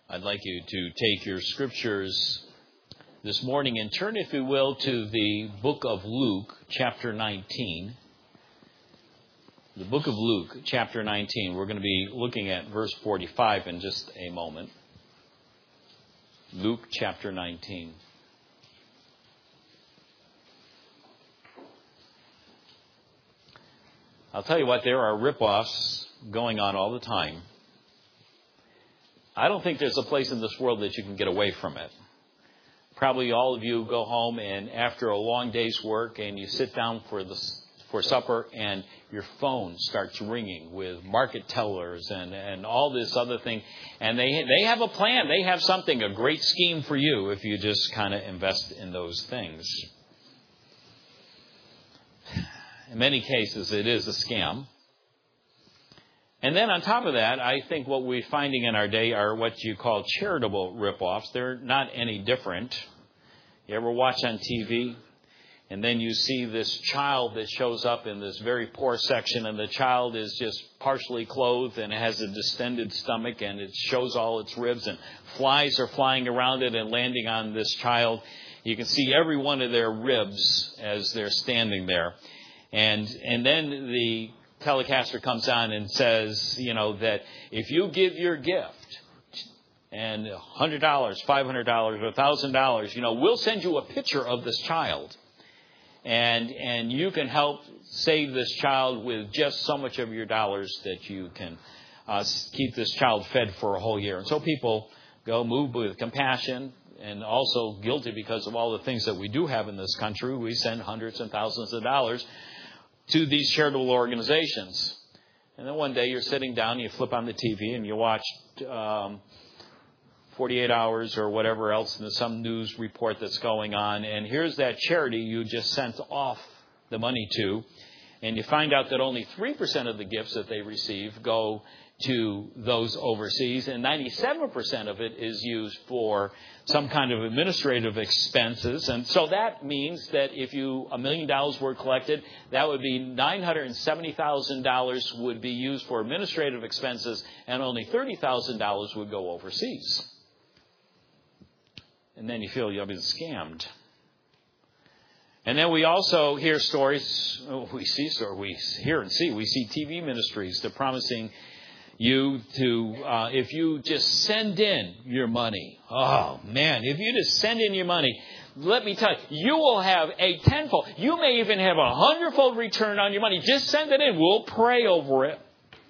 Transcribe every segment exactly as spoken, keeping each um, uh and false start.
I'd like you to take your scriptures this morning and turn, if you will, to the book of Luke, chapter nineteen. The book of Luke, chapter nineteen. We're going to be looking at verse forty-five in just a moment. Luke, chapter nineteen. I'll tell you what, there are rip-offs going on all the time. I don't think there's a place in this world that you can get away from it. Probably all of you go home and after a long day's work and you sit down for the for supper and your phone starts ringing with market tellers and, and all this other thing. And they they have a plan. They have something, a great scheme for you if you just kind of invest in those things. In many cases, it is a scam. And then on top of that, I think what we're finding in our day are what you call charitable rip-offs. They're not any different. You ever watch on T V? And then you see this child that shows up in this very poor section, and the child is just partially clothed and has a distended stomach, and it shows all its ribs, and flies are flying around it and landing on this child. You can see every one of their ribs as they're standing there. And and then the telecaster comes on and says, you know, that if you give your gift and one hundred dollars, five hundred dollars, or one thousand dollars, you know, we'll send you a picture of this child. And and you can help save this child with just so much of your dollars that you can uh, keep this child fed for a whole year. And so people go moved with compassion and also guilty because of all the things that we do have in this country. We send hundreds and thousands of dollars to these charitable organizations. And then one day you're sitting down, and you flip on the T V and you watch um, forty-eight hours or whatever else, and there's some news report that's going on. And here's that charity you just sent off the money to. And you find out that only three percent of the gifts that they receive go to those overseas, and ninety-seven percent of it is used for some kind of administrative expenses. And so that means that if you a million dollars were collected, that would be nine hundred seventy thousand dollars would be used for administrative expenses, and only thirty thousand dollars would go overseas. And then you feel you've been scammed. And then we also hear stories, we see stories, we hear and see, we see T V ministries. They're promising you to, uh, if you just send in your money. Oh, man, if you just send in your money, let me tell you, you will have a tenfold. You may even have a hundredfold return on your money. Just send it in. We'll pray over it.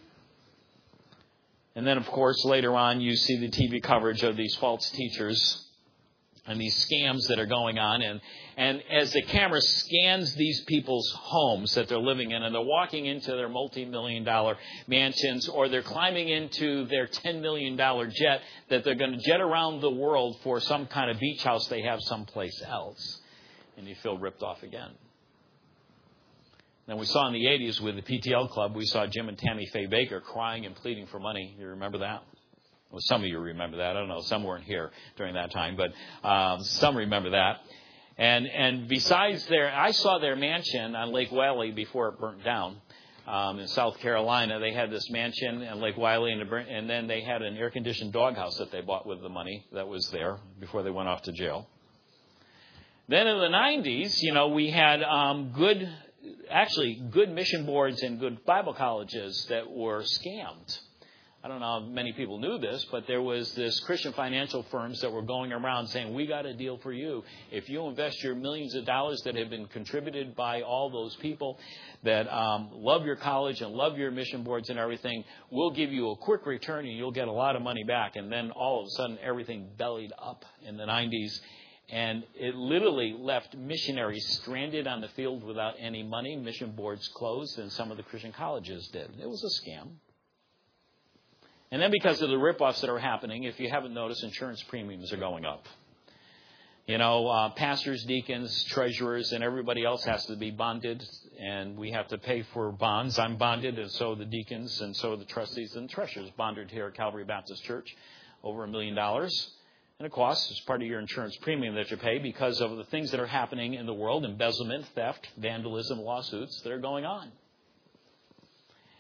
And then, of course, later on, you see the T V coverage of these false teachers and these scams that are going on. And, and as the camera scans these people's homes that they're living in, and they're walking into their multi-million dollar mansions, or they're climbing into their ten million dollars jet that they're going to jet around the world for some kind of beach house they have someplace else. And you feel ripped off again. Then we saw in the eighties with the P T L Club, we saw Jim and Tammy Faye Baker crying and pleading for money. You remember that? Well, some of you remember that. I don't know. Some weren't here during that time, but um, some remember that. And and besides their, I saw their mansion on Lake Wylie before it burnt down um, in South Carolina. They had this mansion on Lake Wylie, and, and then they had an air-conditioned doghouse that they bought with the money that was there before they went off to jail. Then in the nineties, you know, we had um, good, actually good mission boards and good Bible colleges that were scammed. I don't know how many people knew this, but there was this Christian financial firms that were going around saying, we got a deal for you. If you invest your millions of dollars that have been contributed by all those people that um, love your college and love your mission boards and everything, we'll give you a quick return and you'll get a lot of money back. And then all of a sudden, everything bellied up in the nineties. And it literally left missionaries stranded on the field without any money. Mission boards closed, and some of the Christian colleges did. It was a scam. And then because of the rip-offs that are happening, if you haven't noticed, insurance premiums are going up. You know, uh, pastors, deacons, treasurers, and everybody else has to be bonded, and we have to pay for bonds. I'm bonded, and so are the deacons, and so are the trustees and treasurers bonded here at Calvary Baptist Church, over a million dollars. And it costs, it's part of your insurance premium that you pay because of the things that are happening in the world, embezzlement, theft, vandalism, lawsuits that are going on.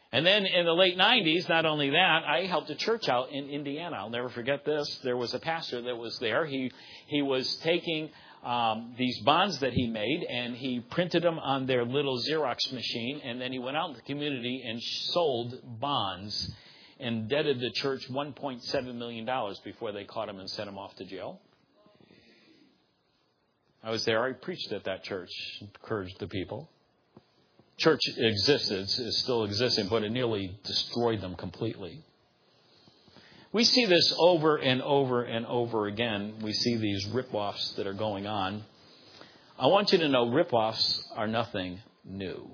And then in the late nineties, not only that, I helped a church out in Indiana. I'll never forget this. There was a pastor that was there. He he was taking um, these bonds that he made, and he printed them on their little Xerox machine, and then he went out in the community and sold bonds, indebted the church one point seven million dollars before they caught him and sent him off to jail. I was there. I preached at that church, encouraged the people. Church existed, is still existing, but it nearly destroyed them completely. We see this over and over and over again. We see these rip-offs that are going on. I want you to know rip-offs are nothing new.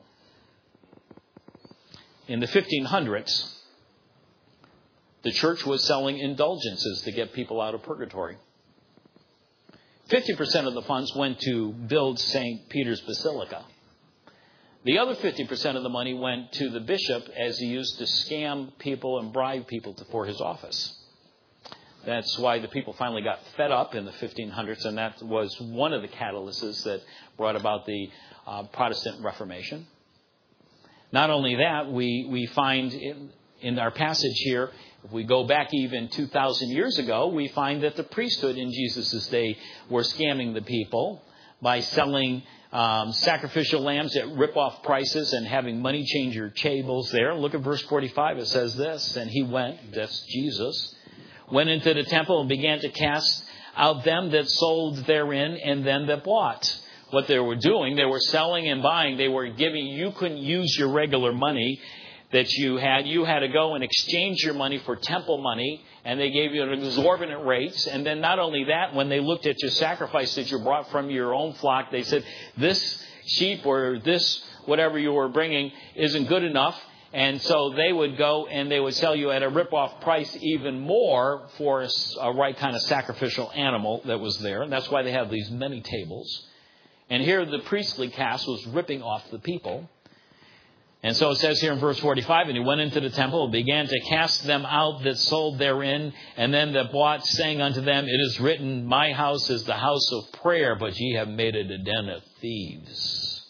In the fifteen hundreds, the church was selling indulgences to get people out of purgatory. fifty percent of the funds went to build Saint Peter's Basilica. The other fifty percent of the money went to the bishop as he used to scam people and bribe people to, for his office. That's why the people finally got fed up in the fifteen hundreds, and that was one of the catalysts that brought about the uh, Protestant Reformation. Not only that, we, we find in, in our passage here, if we go back even two thousand years ago, we find that the priesthood in Jesus' day were scamming the people by selling Um, sacrificial lambs at rip-off prices and having money changer tables there. Look at verse forty-five. It says this, and he went, that's Jesus, went into the temple and began to cast out them that sold therein and them that bought. What they were doing, they were selling and buying. They were giving, you couldn't use your regular money that you had. You had to go and exchange your money for temple money, and they gave you exorbitant rates. And then not only that, when they looked at your sacrifice that you brought from your own flock, they said, this sheep or this whatever you were bringing isn't good enough. And so they would go and they would sell you at a rip-off price even more for a, a right kind of sacrificial animal that was there. And that's why they have these many tables. And here the priestly caste was ripping off the people. And so it says here in verse forty-five, and he went into the temple and began to cast them out that sold therein, and then that bought, saying unto them, it is written, my house is the house of prayer, but ye have made it a den of thieves.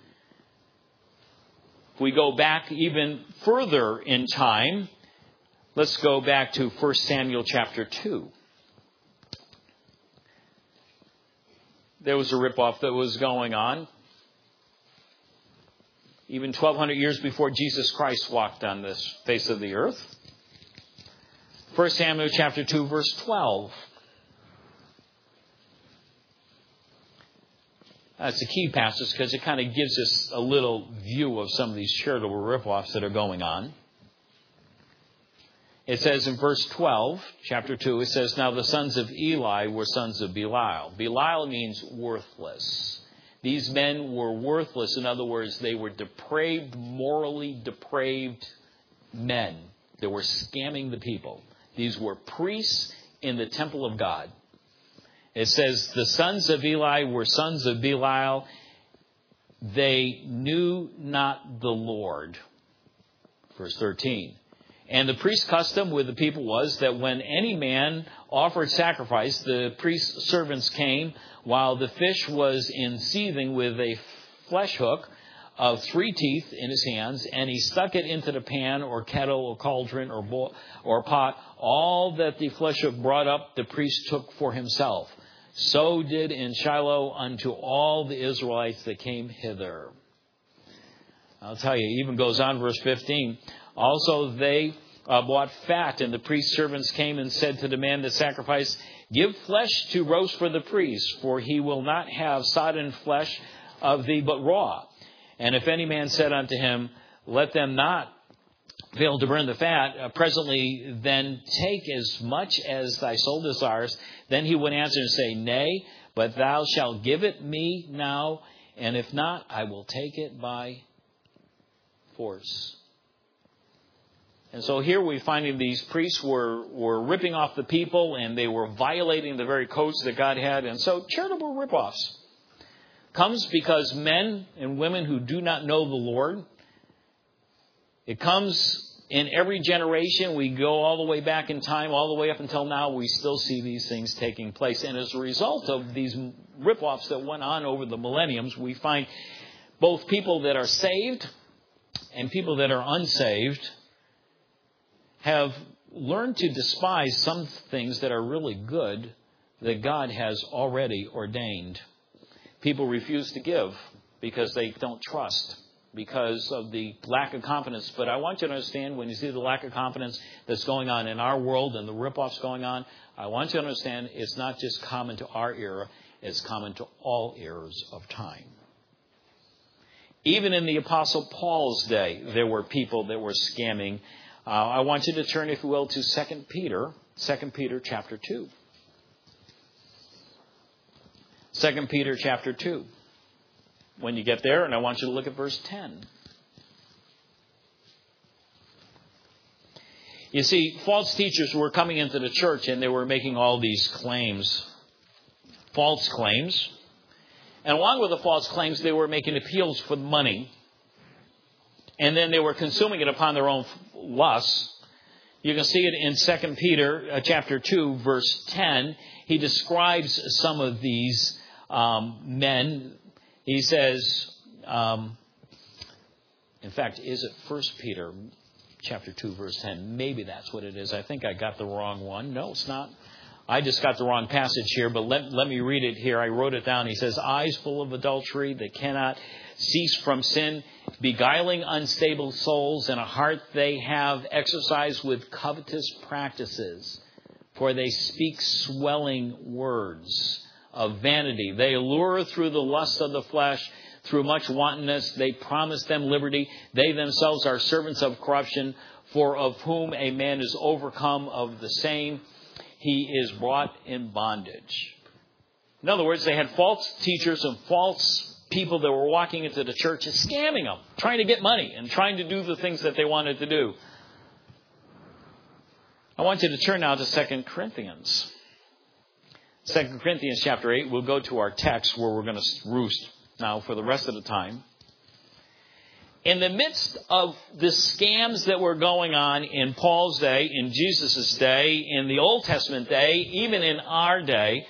If we go back even further in time, let's go back to First Samuel chapter two. There was a ripoff that was going on. Even twelve hundred years before Jesus Christ walked on this face of the earth. First Samuel chapter two, verse twelve. That's a key passage because it kind of gives us a little view of some of these charitable rip-offs that are going on. It says in verse twelve, chapter two, it says, now the sons of Eli were sons of Belial. Belial means worthless. These men were worthless. In other words, they were depraved, morally depraved men that were scamming the people. These were priests in the temple of God. It says, the sons of Eli were sons of Belial. They knew not the Lord. Verse thirteen. And the priest's custom with the people was that when any man offered sacrifice, the priest's servants came while the fish was in seething with a flesh hook of three teeth in his hands, and he stuck it into the pan or kettle or cauldron or bowl, or pot. All that the flesh hook brought up, the priest took for himself. So did in Shiloh unto all the Israelites that came hither. I'll tell you, it even goes on, verse fifteen. Also they uh, bought fat, and the priest's servants came and said to the man that sacrificed, give flesh to roast for the priest, for he will not have sodden flesh of thee, but raw. And if any man said unto him, let them not fail to burn the fat, uh, presently then take as much as thy soul desires. Then he would answer and say, nay, but thou shalt give it me now, and if not, I will take it by force. And so here we find these priests were, were ripping off the people, and they were violating the very codes that God had. And so charitable ripoffs comes because men and women who do not know the Lord, it comes in every generation. We go all the way back in time, all the way up until now, we still see these things taking place. And as a result of these ripoffs that went on over the millenniums, we find both people that are saved and people that are unsaved have learned to despise some things that are really good that God has already ordained. People refuse to give because they don't trust, because of the lack of confidence. But I want you to understand, when you see the lack of confidence that's going on in our world and the rip-offs going on, I want you to understand it's not just common to our era, it's common to all eras of time. Even in the Apostle Paul's day, there were people that were scamming. Uh, I want you to turn, if you will, to Second Peter, Second Peter chapter two. Second Peter chapter two. When you get there, and I want you to look at verse ten. You see, false teachers were coming into the church and they were making all these claims, false claims. And along with the false claims, they were making appeals for money. And then they were consuming it upon their own lusts. You can see it in Second Peter uh, chapter two, verse ten. He describes some of these um, men. He says, um, in fact, is it First Peter chapter two, verse ten? Maybe that's what it is. I think I got the wrong one. No, it's not. I just got the wrong passage here, but let, let me read it here. I wrote it down. He says, eyes full of adultery that cannot cease from sin, beguiling unstable souls, and a heart they have exercised with covetous practices. For they speak swelling words of vanity. They allure through the lust of the flesh, through much wantonness. They promise them liberty. They themselves are servants of corruption, for of whom a man is overcome, of the same he is brought in bondage. In other words, they had false teachers and false people that were walking into the church and scamming them, trying to get money and trying to do the things that they wanted to do. I want you to turn now to Second Corinthians. Second Corinthians chapter eight. We'll go to our text where we're going to roost now for the rest of the time. In the midst of the scams that were going on in Paul's day, in Jesus' day, in the Old Testament day, even in our day,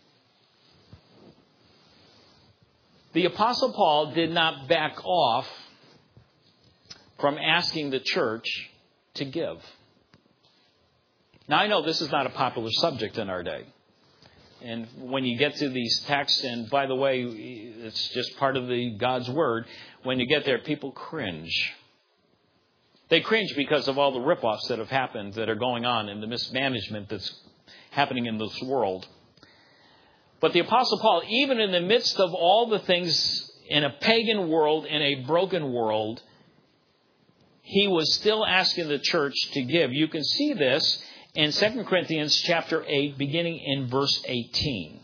the Apostle Paul did not back off from asking the church to give. Now, I know this is not a popular subject in our day. And when you get to these texts, and by the way, it's just part of the God's Word, when you get there, people cringe. They cringe because of all the rip-offs that have happened, that are going on, and the mismanagement that's happening in this world. But the Apostle Paul, even in the midst of all the things in a pagan world, in a broken world, he was still asking the church to give. You can see this in Second Corinthians chapter eight, beginning in verse eighteen.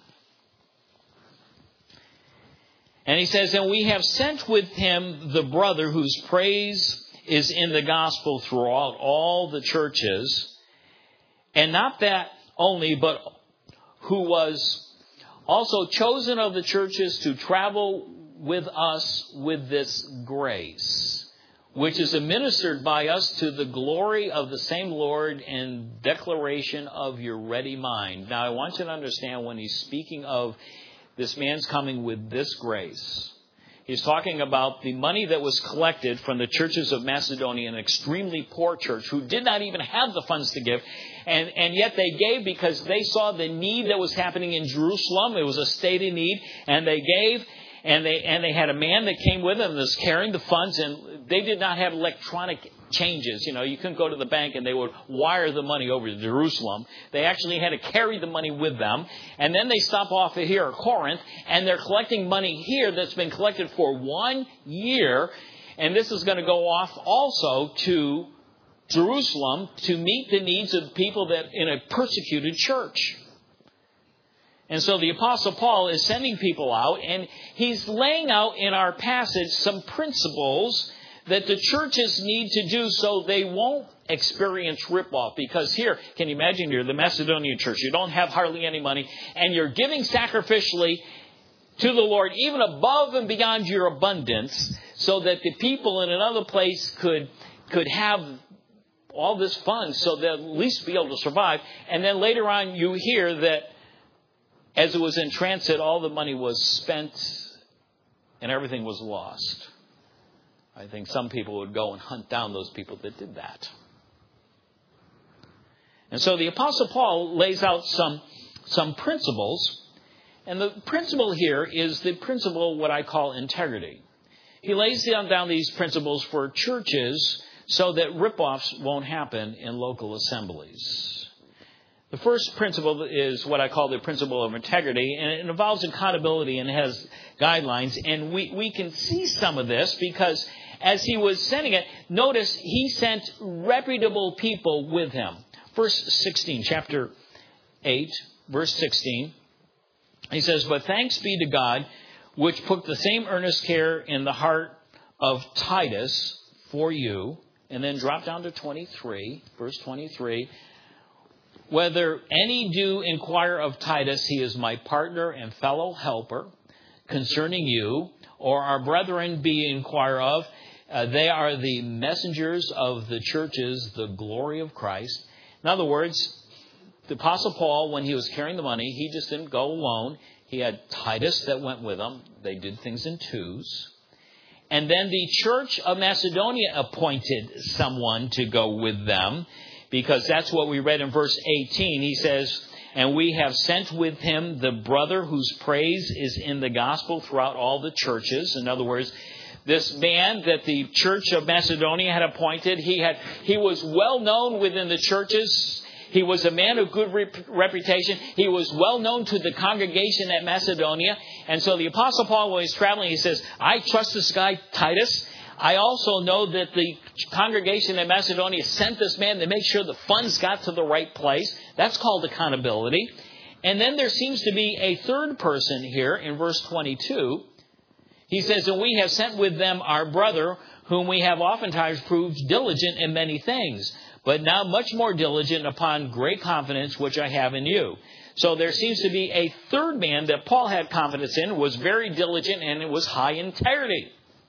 And he says, and we have sent with him the brother whose praise is in the gospel throughout all the churches. And not that only, but who was also chosen of the churches to travel with us with this grace, which is administered by us to the glory of the same Lord and declaration of your ready mind. Now, I want you to understand, when he's speaking of this man's coming with this grace, he's talking about the money that was collected from the churches of Macedonia, an extremely poor church who did not even have the funds to give. And, and yet they gave because they saw the need that was happening in Jerusalem. It was a state in need. And they gave. And they and they had a man that came with them that was carrying the funds, and they did not have electronic changes. You know, you couldn't go to the bank and they would wire the money over to Jerusalem. They actually had to carry the money with them. And then they stop off here at Corinth, and they're collecting money here that's been collected for one year. And this is going to go off also to Jerusalem to meet the needs of people that in a persecuted church. And so the Apostle Paul is sending people out, and he's laying out in our passage some principles that the churches need to do so they won't experience ripoff. Because here, can you imagine, you're the Macedonian church, you don't have hardly any money, and you're giving sacrificially to the Lord, even above and beyond your abundance, so that the people in another place could, could have all this funds so they'll at least be able to survive. And then later on you hear that as it was in transit, all the money was spent and everything was lost. I think some people would go and hunt down those people that did that. And so the Apostle Paul lays out some, some principles. And the principle here is the principle what I call integrity. He lays down, down these principles for churches so that ripoffs won't happen in local assemblies. The first principle is what I call the principle of integrity, and it involves accountability and has guidelines. And we, we can see some of this because as he was sending it, notice he sent reputable people with him. Verse sixteen, chapter eight, verse sixteen, he says, "But thanks be to God, which put the same earnest care in the heart of Titus for you." And then drop down to twenty-three, verse twenty-three. "Whether any do inquire of Titus, he is my partner and fellow helper concerning you, or our brethren be inquire of, uh, they are the messengers of the churches, the glory of Christ." In other words, the Apostle Paul, when he was carrying the money, he just didn't go alone. He had Titus that went with him. They did things in twos. And then the church of Macedonia appointed someone to go with them, because that's what we read in verse eighteen. He says, "And we have sent with him the brother whose praise is in the gospel throughout all the churches." In other words, this man that the church of Macedonia had appointed, he had he was well known within the churches. He was a man of good rep- reputation. He was well known to the congregation at Macedonia. And so the Apostle Paul, when he's traveling, he says, "I trust this guy, Titus. I also know that the congregation at Macedonia sent this man to make sure the funds got to the right place." That's called accountability. And then there seems to be a third person here in verse twenty-two. He says, "And we have sent with them our brother, whom we have oftentimes proved diligent in many things, but now much more diligent upon great confidence which I have in you." So there seems to be a third man that Paul had confidence in, was very diligent, and it was high integrity.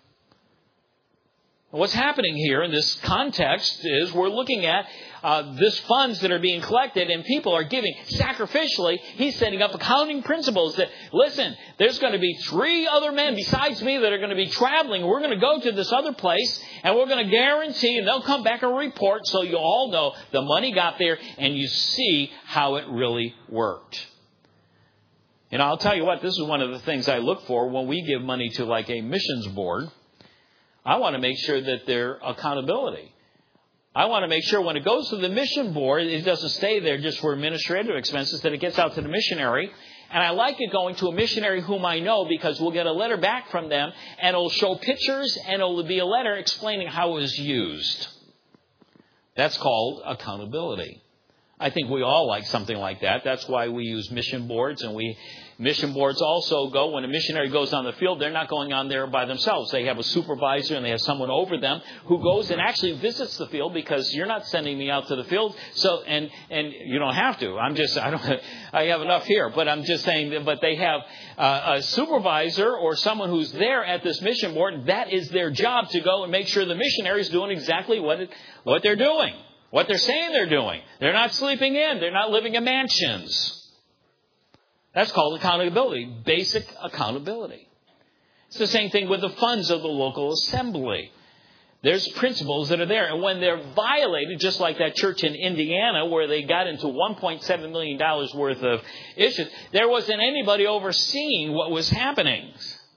What's happening here in this context is we're looking at uh, this funds that are being collected and people are giving sacrificially. He's setting up accounting principles that, listen, there's going to be three other men besides me that are going to be traveling. We're going to go to this other place and we're going to guarantee, and they'll come back and report so you all know the money got there and you see how it really worked. And I'll tell you what, this is one of the things I look for when we give money to like a missions board. I want to make sure that there's accountability. I want to make sure when it goes to the mission board, it doesn't stay there just for administrative expenses, that it gets out to the missionary. And I like it going to a missionary whom I know, because we'll get a letter back from them and it'll show pictures and it'll be a letter explaining how it was used. That's called accountability. I think we all like something like that. That's why we use mission boards, and we mission boards also go, when a missionary goes on the field, they're not going on there by themselves. They have a supervisor and they have someone over them who goes and actually visits the field, because you're not sending me out to the field. So, and, and you don't have to. I'm just, I don't, I have enough here, but I'm just saying that, but they have uh, a supervisor or someone who's there at this mission board. That is their job, to go and make sure the missionary is doing exactly what it, what they're doing. What they're saying they're doing. They're not sleeping in. They're not living in mansions. That's called accountability. Basic accountability. It's the same thing with the funds of the local assembly. There's principles that are there. And when they're violated, just like that church in Indiana where they got into one point seven million dollars worth of issues, there wasn't anybody overseeing what was happening.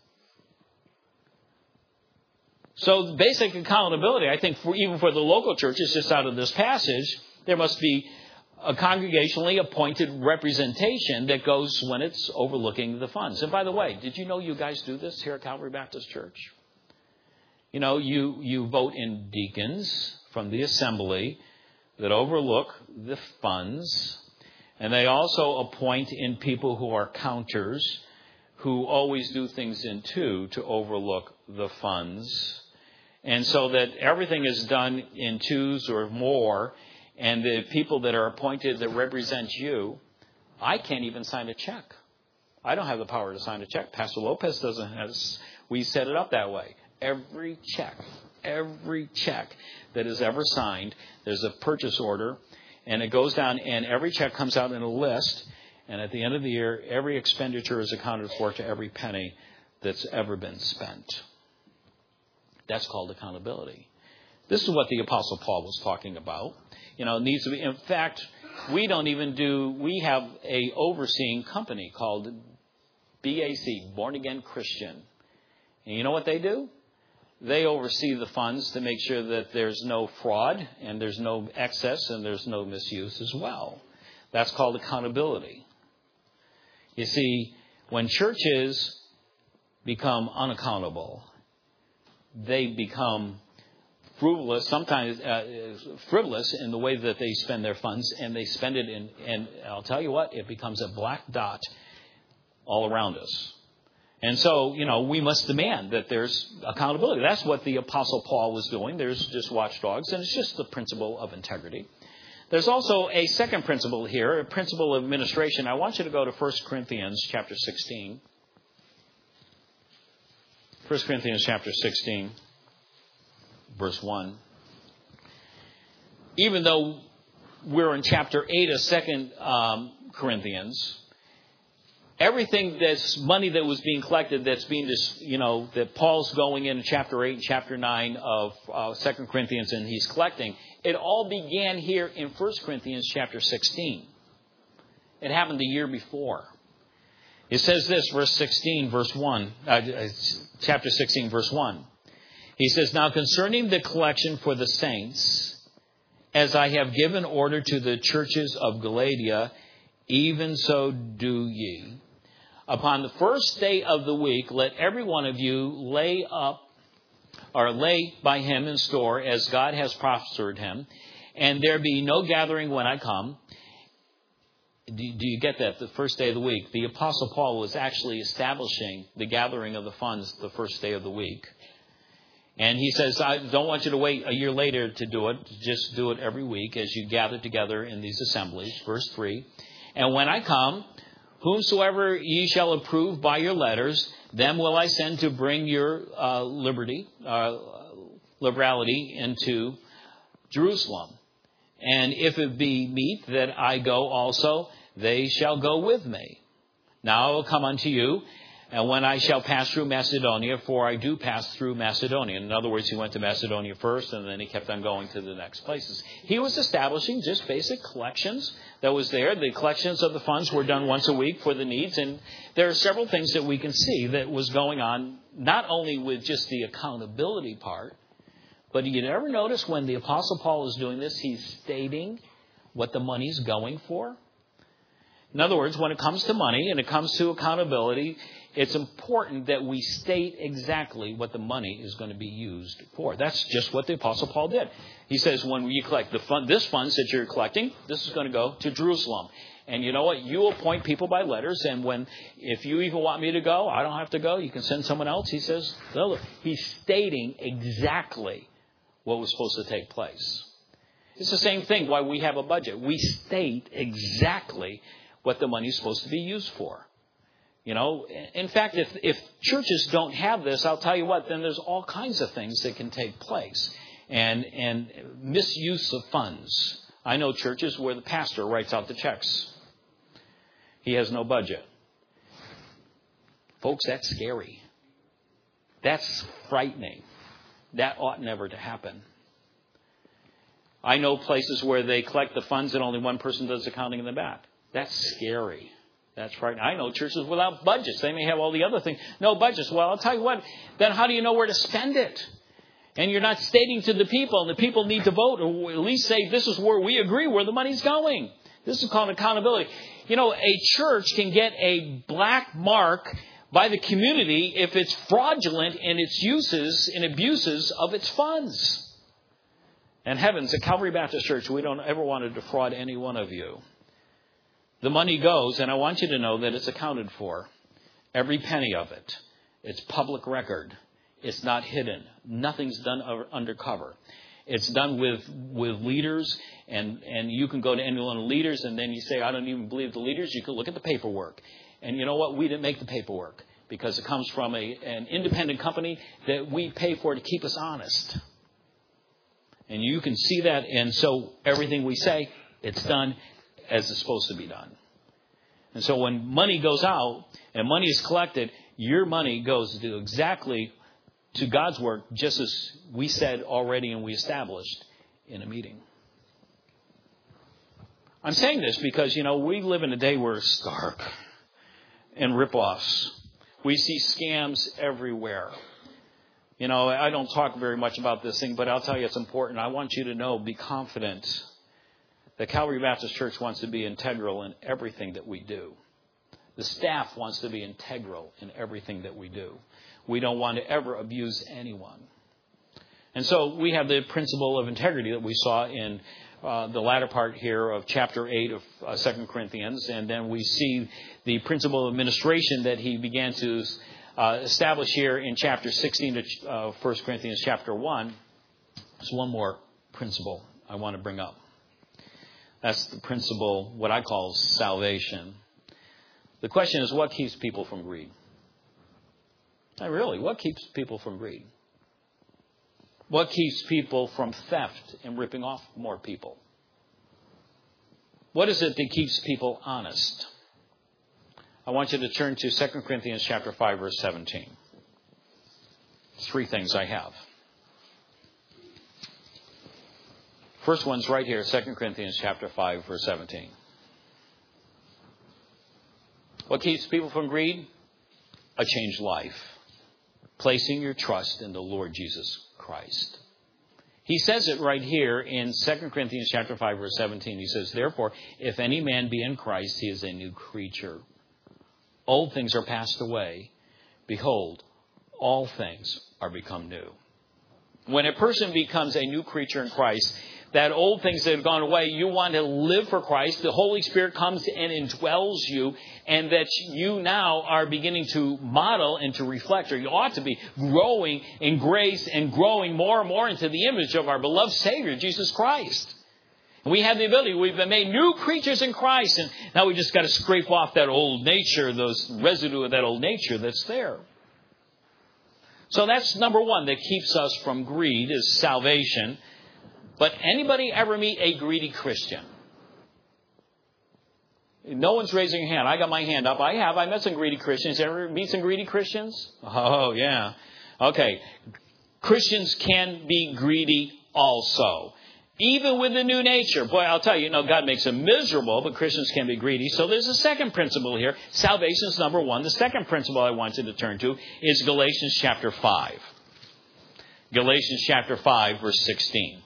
So basic accountability, I think, for, even for the local churches, just out of this passage, there must be a congregationally appointed representation that goes when it's overlooking the funds. And by the way, did you know you guys do this here at Calvary Baptist Church? You know, you, you vote in deacons from the assembly that overlook the funds. And they also appoint in people who are counters, who always do things in two to overlook the funds. And so that everything is done in twos or more. And the people that are appointed that represent you, I can't even sign a check. I don't have the power to sign a check. Pastor Lopez doesn't have. We set it up that way. Every check, every check that is ever signed, there's a purchase order. And it goes down, and every check comes out in a list. And at the end of the year, every expenditure is accounted for to every penny that's ever been spent. That's called accountability. This is what the Apostle Paul was talking about. You know, it needs to be. In fact, we don't even do. We have a overseeing company called B A C, Born Again Christian. And you know what they do? They oversee the funds to make sure that there's no fraud and there's no excess and there's no misuse as well. That's called accountability. You see, when churches become unaccountable, they become frivolous, sometimes uh, frivolous in the way that they spend their funds, and they spend it in, and I'll tell you what, it becomes a black dot all around us. And so, you know, we must demand that there's accountability. That's what the Apostle Paul was doing. There's just watchdogs, and it's just the principle of integrity. There's also a second principle here, a principle of administration. I want you to go to First Corinthians chapter sixteen. First Corinthians chapter sixteen, verse one. Even though we're in chapter eight of Second um, Corinthians, everything that's money that was being collected, that's being, just, you know, that Paul's going in chapter eight and chapter nine of uh, Second Corinthians, and he's collecting, it all began here in First Corinthians chapter sixteen. It happened the year before. It says this, verse sixteen, verse one, uh, chapter sixteen, verse one. He says, "Now concerning the collection for the saints, as I have given order to the churches of Galatia, even so do ye. Upon the first day of the week, let every one of you lay up, or lay by him in store, as God has prospered him, and there be no gathering when I come." Do, do you get that? The first day of the week. The Apostle Paul was actually establishing the gathering of the funds the first day of the week. And he says, I don't want you to wait a year later to do it. Just do it every week as you gather together in these assemblies. Verse three. "And when I come, whomsoever ye shall approve by your letters, them will I send to bring your uh, liberty, uh, liberality into Jerusalem. And if it be meet that I go also, they shall go with me. Now I will come unto you, and when I shall pass through Macedonia, for I do pass through Macedonia." In other words, he went to Macedonia first, and then he kept on going to the next places. He was establishing just basic collections that was there. The collections of the funds were done once a week for the needs, and there are several things that we can see that was going on, not only with just the accountability part, but you ever notice when the Apostle Paul is doing this, he's stating what the money's going for? In other words, when it comes to money and it comes to accountability, it's important that we state exactly what the money is going to be used for. That's just what the Apostle Paul did. He says, when you collect the fund, this funds that you're collecting, this is going to go to Jerusalem. And you know what? You appoint people by letters, and when, if you even want me to go, I don't have to go. You can send someone else. He says, no, he's stating exactly what was supposed to take place. It's the same thing why we have a budget. We state exactly what the money is supposed to be used for. You know, in fact, if, if churches don't have this, I'll tell you what, then there's all kinds of things that can take place. And, and misuse of funds. I know churches where the pastor writes out the checks. He has no budget. Folks, that's scary. That's frightening. That ought never to happen. I know places where they collect the funds and only one person does accounting in the back. That's scary. That's right. I know churches without budgets. They may have all the other things. No budgets. Well, I'll tell you what. Then how do you know where to spend it? And you're not stating to the people, and the people need to vote, or at least say, this is where we agree where the money's going. This is called accountability. You know, a church can get a black mark by the community if it's fraudulent in its uses and abuses of its funds. And heavens, at Calvary Baptist Church, we don't ever want to defraud any one of you. The money goes, and I want you to know that it's accounted for. Every penny of it. It's public record. It's not hidden. Nothing's done undercover. It's done with, with leaders, and, and you can go to any one of the leaders, and then you say, I don't even believe the leaders. You can look at the paperwork. And you know what? We didn't make the paperwork because it comes from a, an independent company that we pay for to keep us honest. And you can see that, and so everything we say, it's done as it's supposed to be done. And so when money goes out and money is collected, your money goes to exactly to God's work, just as we said already and we established in a meeting. I'm saying this because, you know, we live in a day where it's dark and rip-offs. We see scams everywhere. You know, I don't talk very much about this thing, but I'll tell you it's important. I want you to know, be confident that Calvary Baptist Church wants to be integral in everything that we do. The staff wants to be integral in everything that we do. We don't want to ever abuse anyone. And so we have the principle of integrity that we saw in uh, the latter part here of chapter eight of uh, Second Corinthians. And then we see the principle of administration that he began to uh, establish here in chapter sixteen of uh, First Corinthians chapter one. There's one more principle I want to bring up. That's the principle, what I call salvation. The question is, what keeps people from greed? Not really. What keeps people from greed? What keeps people from theft and ripping off more people? What is it that keeps people honest? I want you to turn to Second Corinthians chapter five, verse seventeen. Three things I have. First one's right here, Second Corinthians chapter five, verse seventeen. What keeps people from greed? A changed life. Placing your trust in the Lord Jesus Christ. He says it right here in Second Corinthians chapter five, verse seventeen. He says, therefore, if any man be in Christ, he is a new creature. Old things are passed away. Behold, all things are become new. When a person becomes a new creature in Christ, that old things that have gone away, you want to live for Christ. The Holy Spirit comes and indwells you, and that you now are beginning to model and to reflect, or you ought to be growing in grace and growing more and more into the image of our beloved Savior, Jesus Christ. And we have the ability. We've been made new creatures in Christ, and now we just got to scrape off that old nature, those residue of that old nature that's there. So that's number one that keeps us from greed, is salvation. But anybody ever meet a greedy Christian? No one's raising a hand. I got my hand up. I have. I met some greedy Christians. Ever meet some greedy Christians? Oh, yeah. Okay. Christians can be greedy also. Even with the new nature. Boy, I'll tell you, you know, God makes them miserable, but Christians can be greedy. So there's a second principle here. Salvation is number one. The second principle I want you to turn to is Galatians chapter five. Galatians chapter five, verse sixteen.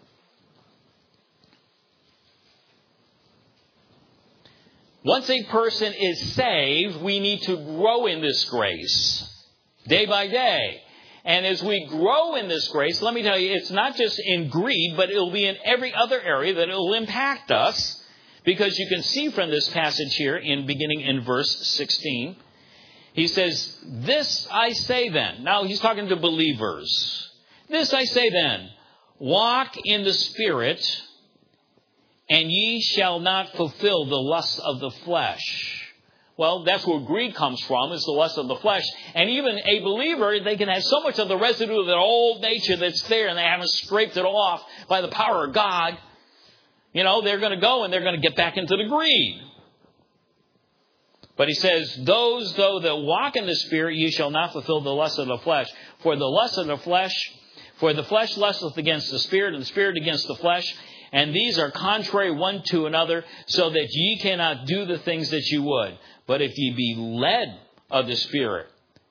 Once a person is saved, we need to grow in this grace day by day. And as we grow in this grace, let me tell you, it's not just in greed, but it'll be in every other area that it'll impact us. Because you can see from this passage here, in beginning in verse sixteen, he says, this I say then. Now he's talking to believers. This I say then, walk in the Spirit, and ye shall not fulfill the lust of the flesh. Well, that's where greed comes from, is the lust of the flesh. And even a believer, they can have so much of the residue of their old nature that's there, and they haven't scraped it off by the power of God. You know, they're going to go and they're going to get back into the greed. But he says, those, though, that walk in the Spirit, ye shall not fulfill the lust of the flesh. For the lust of the flesh, for the flesh lusteth against the Spirit, and the Spirit against the flesh. And these are contrary one to another, so that ye cannot do the things that you would. But if ye be led of the Spirit,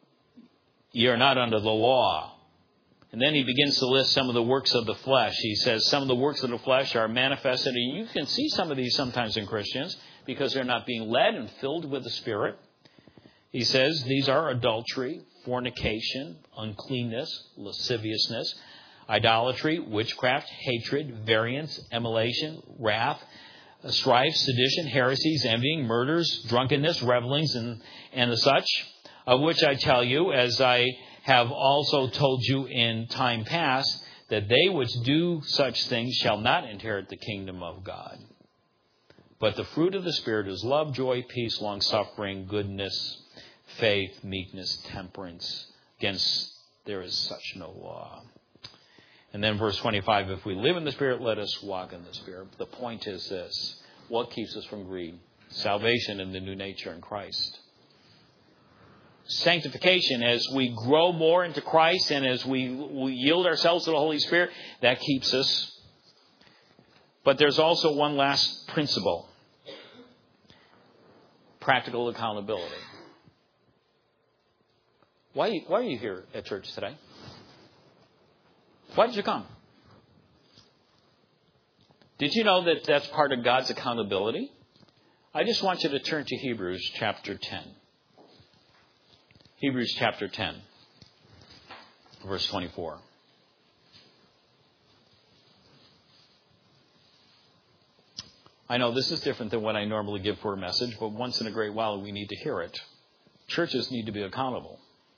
ye are not under the law. And then he begins to list some of the works of the flesh. He says some of the works of the flesh are manifested. And you can see some of these sometimes in Christians because they're not being led and filled with the Spirit. He says these are adultery, fornication, uncleanness, lasciviousness, idolatry, witchcraft, hatred, variance, emulation, wrath, strife, sedition, heresies, envying, murders, drunkenness, revelings, and, and the such, of which I tell you, as I have also told you in time past, that they which do such things shall not inherit the kingdom of God. But the fruit of the Spirit is love, joy, peace, long-suffering, goodness, faith, meekness, temperance. Against there is such no law. And then verse twenty-five, if we live in the Spirit, let us walk in the Spirit. The point is this. What keeps us from greed? Salvation in the new nature in Christ. sanctification, as we grow more into Christ and as we, we yield ourselves to the Holy Spirit, that keeps us. But there's also one last principle. Practical accountability. Why, why are you here at church today? Why did you come? Did you know that that's part of God's accountability? I just want you to turn to Hebrews chapter ten. Hebrews chapter ten, verse twenty-four. I know this is different than what I normally give for a message, but once in a great while we need to hear it. Churches need to be accountable.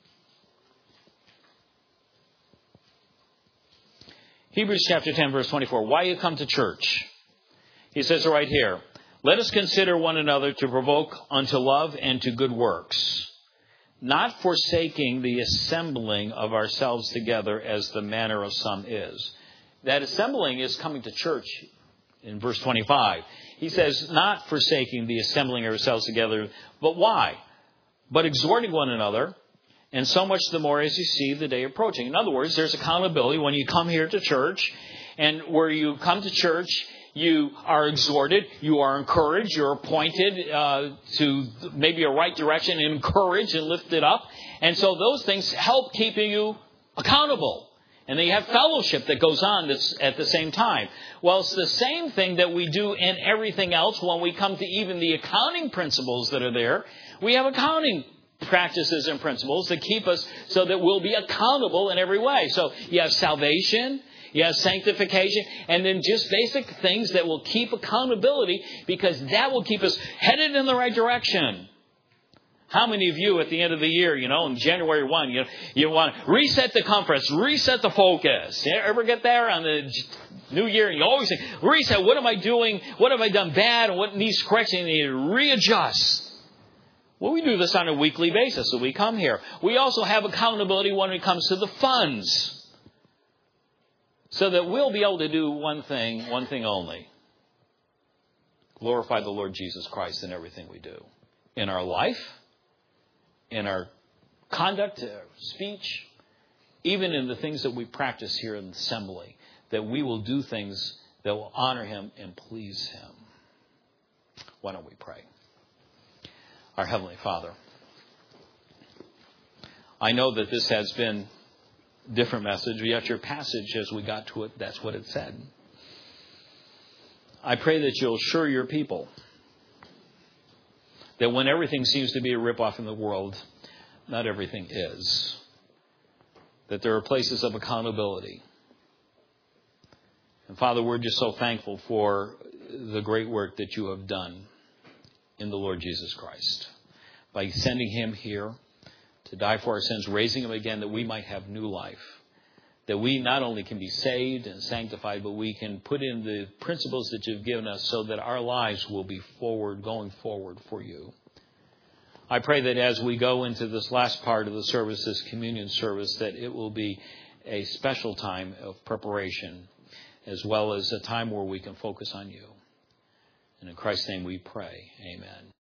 Hebrews chapter ten, verse twenty-four. Why you come to church? He says right here, let us consider one another to provoke unto love and to good works, not forsaking the assembling of ourselves together as the manner of some is. That assembling is coming to church in verse twenty-five. He says, not forsaking the assembling of ourselves together, but why? But exhorting one another, and so much the more as you see the day approaching. In other words, there's accountability when you come here to church, and where you come to church, you are exhorted, you are encouraged, you're appointed uh, to maybe a right direction, and encouraged and lifted up. And so those things help keeping you accountable. And then you have fellowship that goes on that's at the same time. Well, it's the same thing that we do in everything else when we come to even the accounting principles that are there. We have accounting practices and principles that keep us so that we'll be accountable in every way. So you have salvation, you have sanctification, and then just basic things that will keep accountability, because that will keep us headed in the right direction. How many of you at the end of the year, you know, on January first, you, you want to reset the conference, reset the focus? You ever get there on the new year? You always say, reset, what am I doing? What have I done bad? And what needs correction? And you readjust. Well, we do this on a weekly basis, so we come here. We also have accountability when it comes to the funds, so that we'll be able to do one thing, one thing only. Glorify the Lord Jesus Christ in everything we do. In our life, in our conduct, our speech, even in the things that we practice here in the assembly, that we will do things that will honor Him and please Him. Why don't we pray? Our Heavenly Father, I know that this has been a different message, yet your passage, as we got to it, that's what it said. I pray that you'll assure your people that when everything seems to be a ripoff in the world, not everything is. That there are places of accountability. And Father, we're just so thankful for the great work that you have done in the Lord Jesus Christ, by sending Him here to die for our sins, raising Him again that we might have new life, that we not only can be saved and sanctified, but we can put in the principles that you've given us so that our lives will be forward, going forward for you. I pray that as we go into this last part of the service, this communion service, that it will be a special time of preparation, as well as a time where we can focus on you. And in Christ's name we pray. Amen.